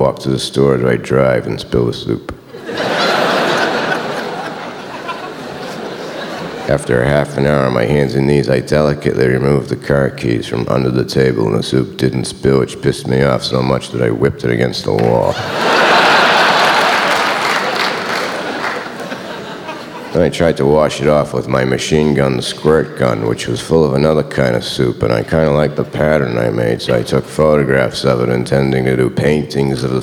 walk to the store as I drive and spill the soup. After half an hour on my hands and knees, I delicately removed the car keys from under the table, and the soup didn't spill, which pissed me off so much that I whipped it against the wall. Then I tried to wash it off with my machine gun squirt gun, which was full of another kind of soup, and I kind of liked the pattern I made, so I took photographs of it, intending to do paintings of the